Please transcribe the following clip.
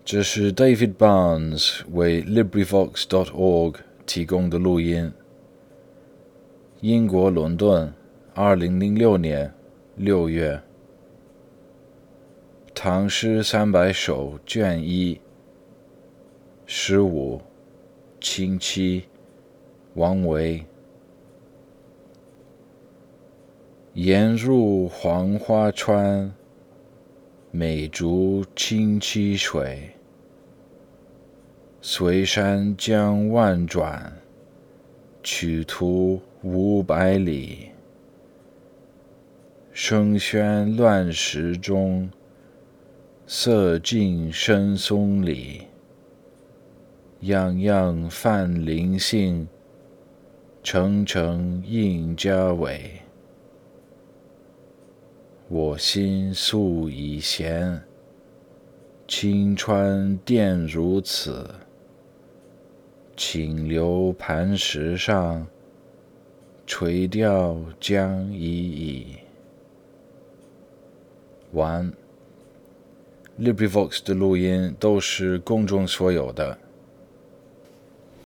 这是 David Barnes 为 LibriVox.org 提供的录音。英国伦敦，2006年6月。唐诗300首卷1 15清戚王维。沿入黄花川，美逐清溪水。随山江万转，曲途500里。声喧乱石中，色尽深松里。样样泛灵性，澄澄映家伟。我心素已闲，清川殿如此。请留磐石上，垂钓将已矣。完。LibriVox 的录音都是公众所有的。